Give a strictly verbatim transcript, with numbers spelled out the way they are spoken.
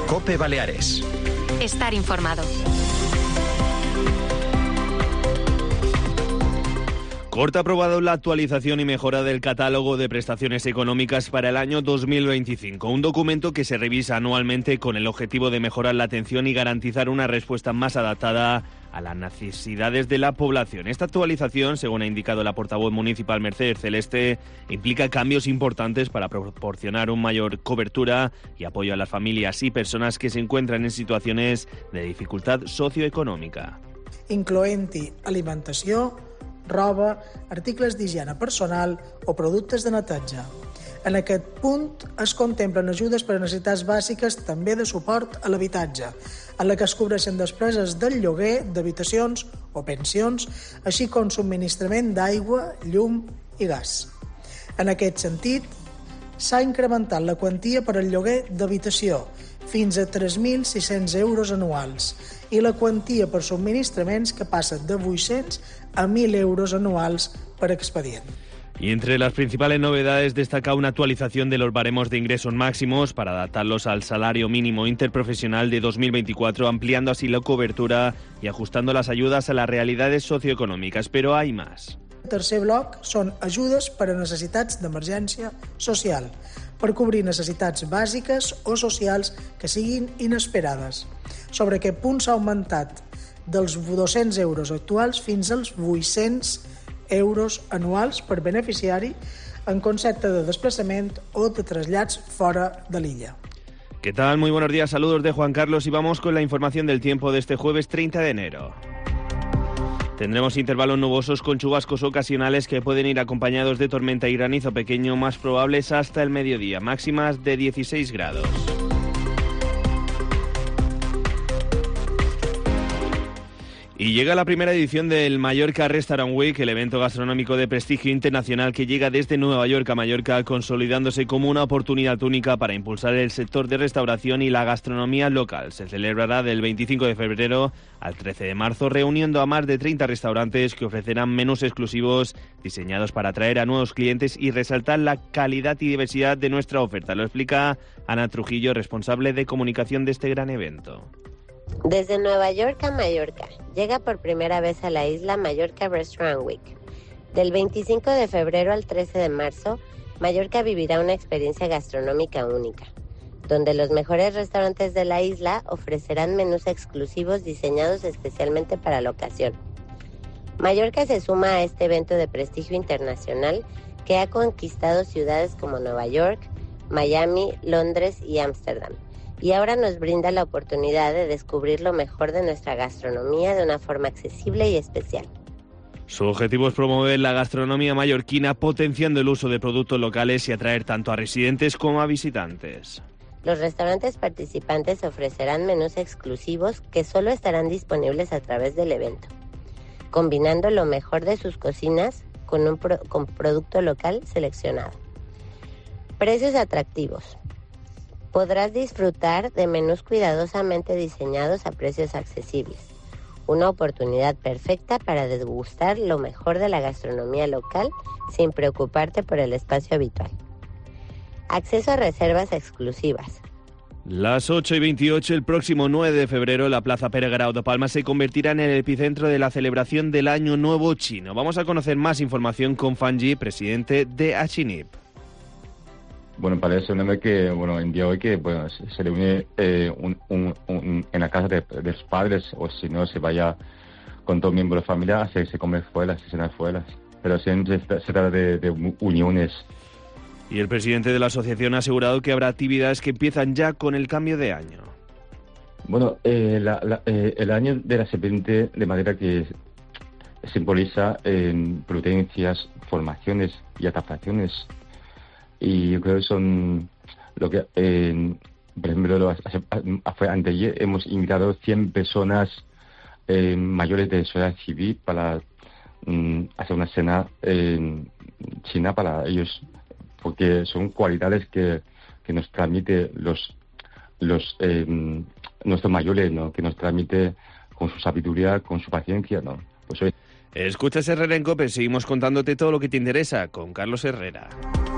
COPE Baleares. Estar informado. Corte ha aprobado la actualización y mejora del catálogo de prestaciones económicas para el año dos mil veinticinco, un documento que se revisa anualmente con el objetivo de mejorar la atención y garantizar una respuesta más adaptada a las necesidades de la población. Esta actualización, según ha indicado la portavoz municipal Mercedes Celeste, implica cambios importantes para proporcionar una mayor cobertura y apoyo a las familias y personas que se encuentran en situaciones de dificultad socioeconòmica. Incloent-hi alimentació, roba, articles d'higiene personal o productes de neteja. En aquest punt es contemplen ajudes per a necessitats bàsiques també de suport a l'habitatge, en la que es cobreixen despeses del lloguer d'habitacions o pensions, així com subministrament d'aigua, llum i gas. En aquest sentit, s'ha incrementat la quantia per al lloguer d'habitació fins a tres mil sis-cents euros anuals i la quantia per subministraments que passa de vuit-cents a mil euros anuals per expedient. Y entre las principales novedades destaca una actualización de los baremos de ingresos máximos para adaptarlos al salario mínimo interprofesional de dos mil veinticuatro, ampliando así la cobertura y ajustando las ayudas a las realidades socioeconòmiques. Però hay más. El tercer bloc són ajudes per a necessitats d'emergència social, per cobrir necessitats bàsiques o socials que siguin inesperades. Sobre aquest punt s'ha augmentat dels dos-cents euros actuals fins als vuit-cents euros anuals per beneficiari en concepte de desplaçament o de trasllats fora de l'illa. ¿Qué tal? Muy buenos días, saludos de Juan Carlos y vamos con la información del tiempo de este jueves treinta de enero. Tendremos intervalos nubosos con chubascos ocasionales que pueden ir acompañados de tormenta y granizo pequeño, más probables hasta el mediodía, máximas de dieciséis grados. Y llega la primera edición del Mallorca Restaurant Week, el evento gastronómico de prestigio internacional que llega desde Nueva York a Mallorca, consolidándose como una oportunidad única para impulsar el sector de restauración y la gastronomía local. Se celebrará del veinticinco de febrero al trece de marzo, reuniendo a más de treinta restaurantes que ofrecerán menús exclusivos diseñados para atraer a nuevos clientes y resaltar la calidad y diversidad de nuestra oferta. Lo explica Ana Trujillo, responsable de comunicación de este gran evento. Desde Nueva York a Mallorca, llega por primera vez a la isla Mallorca Restaurant Week. Del veinticinco de febrero al trece de marzo, Mallorca vivirá una experiencia gastronómica única, donde los mejores restaurantes de la isla ofrecerán menús exclusivos diseñados especialmente para la ocasión. Mallorca se suma a este evento de prestigio internacional que ha conquistado ciudades como Nueva York, Miami, Londres y Ámsterdam. Y ahora nos brinda la oportunidad de descubrir lo mejor de nuestra gastronomía de una forma accesible y especial. Su objetivo es promover la gastronomía mallorquina, potenciando el uso de productos locales y atraer tanto a residentes como a visitantes. Los restaurantes participantes ofrecerán menús exclusivos que solo estarán disponibles a través del evento, combinando lo mejor de sus cocinas con un pro- con producto local seleccionado. Precios atractivos. Podrás disfrutar de menús cuidadosamente diseñados a precios accesibles. Una oportunidad perfecta para degustar lo mejor de la gastronomía local sin preocuparte por el espacio habitual. Acceso a reservas exclusivas. Las ocho y veintiocho, el próximo nueve de febrero, la Plaza Pere Garau de Palma se convertirá en el epicentro de la celebración del Año Nuevo Chino. Vamos a conocer más información con Fan Yi, presidente de Achinip. Bueno, parece un hombre que, bueno, en día hoy que, bueno, se, se reúne eh, un, un, un, en la casa de, de los padres, o si no, se vaya con todo miembro de la familia, se, se come fuera, se cena fuera. Pero siempre se, se trata de, de uniones. Y el presidente de la asociación ha asegurado que habrá actividades que empiezan ya con el cambio de año. Bueno, eh, la, la, eh, el año de la serpiente, de manera que simboliza eh, prudencias, formaciones y adaptaciones. Y yo creo que son lo que, eh, por ejemplo, lo, fue anteayer, hemos invitado cien personas eh, mayores de sociedad civil para mm, hacer una cena eh, china para ellos, porque son cualidades que, que nos transmite los los eh, nuestros mayores, ¿no? Que nos transmite con su sabiduría, con su paciencia, ¿no? Pues hoy... Escuchas Herrera en COPE, seguimos contándote todo lo que te interesa con Carlos Herrera.